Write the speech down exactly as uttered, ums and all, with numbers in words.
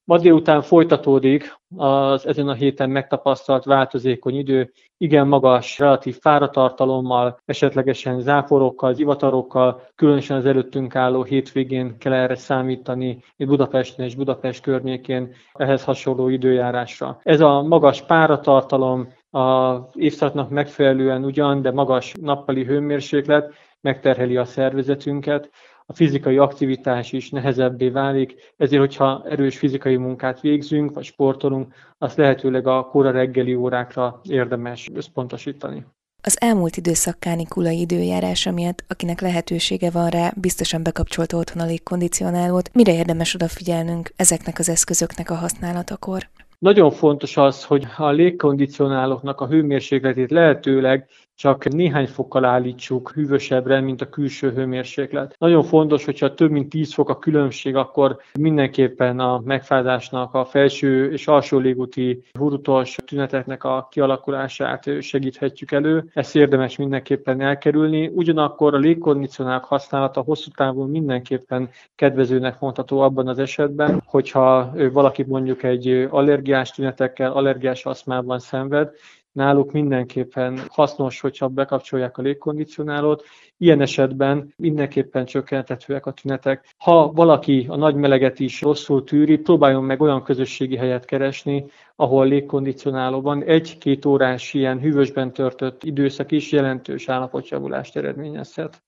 Ma délután folytatódik az ezen a héten megtapasztalt változékony idő, igen magas relatív páratartalommal, esetlegesen záporokkal, zivatarokkal, különösen az előttünk álló hétvégén kell erre számítani, itt Budapesten és Budapest környékén ehhez hasonló időjárásra. Ez a magas páratartalom az évszaknak megfelelően ugyan, de magas nappali hőmérséklet megterheli a szervezetünket, a fizikai aktivitás is nehezebbé válik, ezért, hogyha erős fizikai munkát végzünk, vagy sportolunk, azt lehetőleg a kora reggeli órákra érdemes összpontosítani. Az elmúlt időszak kánikulai időjárása miatt, akinek lehetősége van rá, biztosan bekapcsolta otthon a légkondicionálót. Mire érdemes odafigyelnünk ezeknek az eszközöknek a használatakor? Nagyon fontos az, hogy a légkondicionálóknak a hőmérsékletét lehetőleg csak néhány fokkal állítsuk hűvösebbre, mint a külső hőmérséklet. Nagyon fontos, hogyha több mint tíz fok a különbség, akkor mindenképpen a megfázásnak, a felső és alsó légúti hurutos tüneteknek a kialakulását segíthetjük elő. Ezt érdemes mindenképpen elkerülni. Ugyanakkor a légkondicionálók használata hosszú távon mindenképpen kedvezőnek mondható abban az esetben, hogyha valaki mondjuk egy allergiás tünetekkel, allergiás aszmában szenved, náluk mindenképpen hasznos, hogyha bekapcsolják a légkondicionálót. Ilyen esetben mindenképpen csökkenthetőek a tünetek. Ha valaki a nagy meleget is rosszul tűri, próbáljon meg olyan közösségi helyet keresni, ahol légkondicionáló van. Egy-két órás ilyen hűvösben töltött időszak is jelentős állapotjavulást eredményezhet.